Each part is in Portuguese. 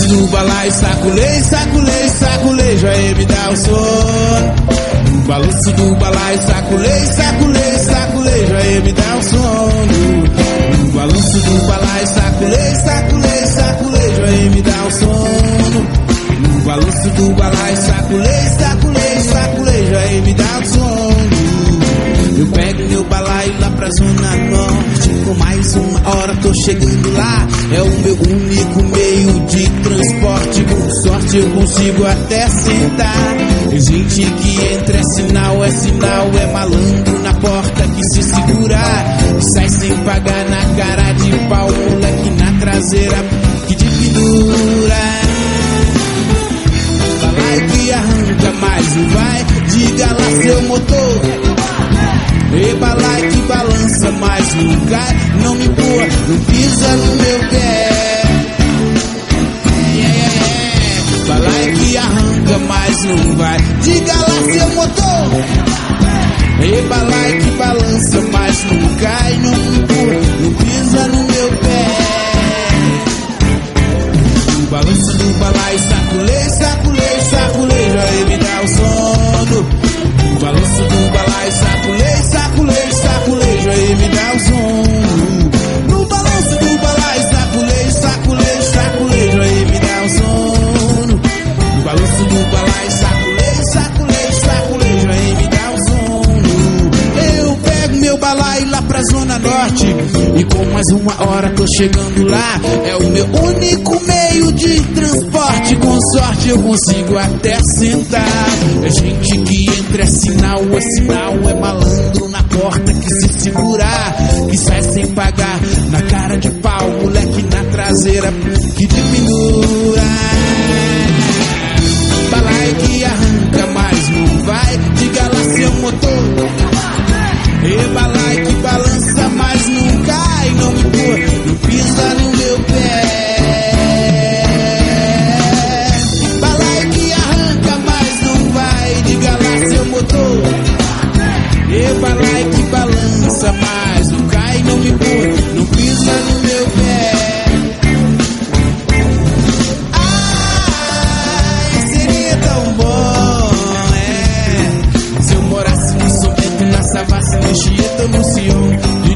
do balaio, saculei, saculei, saculejo, aí me dá o sono. No balanço do balaio, saculei, saculei, saculejo, aí me dá o sono. No balanço do balaio, saculei, saculei, saculejo, aí me dá o sono. No balanço do balaio, saculei, saculei, saculejo, aí me dá o sono. Eu pego meu balaio lá pra zona norte, com mais uma hora tô chegando lá. É o meu único meio de transporte, com sorte eu consigo até sentar. Tem gente que entra, é sinal, é malandro na porta que se segurar. Sai sem pagar na cara de pau, moleque na traseira que te pendura. Balaio que arranca, mas não vai, diga lá seu motor. E balaio que balança, mas não cai, não me empurra, não pisa no meu pé. Balaio que arranca, mas não vai, diga lá seu motor. E balaio que balança, mas não cai, não me empurra, não pisa no meu pé. No balanço do balaio, saculei, saculei, saculejo, aí me dá o sono. No balanço do balaio, saculei, saculei, saculejo, aí me dá o sono. No balanço do balaio, saculei, saculei, saculejo, aí me dá o sono. No balanço do balaio, saculei, saculei, saculejo, aí me dá o sono. Eu pego meu balaio lá pra zona norte, e com mais uma hora tô chegando lá. É o meu único meio de transporte, com sorte eu consigo até sentar. É gente que entra, é sinal, é malandro na porta que se segurar. Que sai sem pagar na cara de pau, moleque na traseira que te pendura. Balaio que arranca, mas não vai, diga lá seu motor. E balaio que balança, mas não cai, não me empurra, não pisa no meu pé. Balaio que arranca, mas não vai, diga lá seu motor. E balaio que balança, mas não cai, não me empurra, não pisa no meu pé. Ai, seria tão bom, se eu morasse no Soweto, na Savassi, no Chieta, no Sion.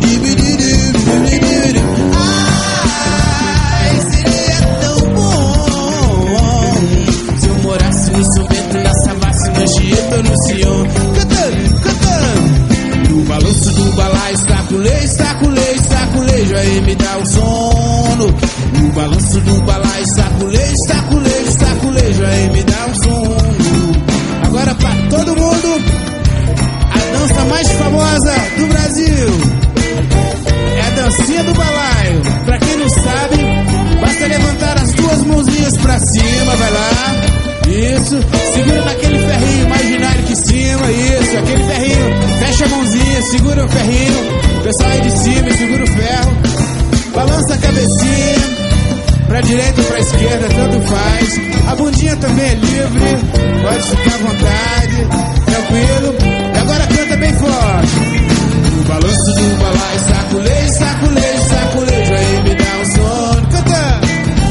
Ai, seria tão bom se eu morasse no Soweto, na Savassi, no Chieta, no Sion. Cantando, cantando. No balanço do balaio, saculei, saculei, saculejo, aí me dá o sono. No balanço do balaio, saculei, saculei, saculejo, aí me dá o sono. Agora pra todo mundo, a dança mais famosa do Brasil é a dancinha do balaio. Pra quem não sabe, basta levantar as duas mãozinhas pra cima, vai lá. Isso, segura naquele ferrinho imaginário aqui em cima, isso, aquele ferrinho. Fecha a mãozinha, segura o ferrinho. Pessoal aí de cima, segura o ferro. Balança a cabecinha, pra direita ou pra esquerda, tanto faz. A bundinha também é livre, pode ficar à vontade, tranquilo. E agora canta bem forte. No balanço do balaio, saculei, saculei, saculejo, aí me dá um sono. Canta!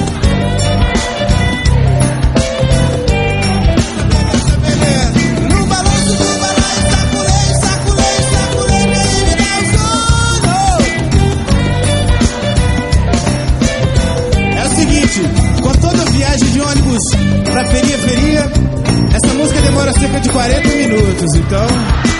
No balanço do balaio, saculei, saculei, saculejo, aí me dá um sono. É o seguinte, com toda viagem de ônibus pra periferia, essa música demora cerca de 40 minutos, então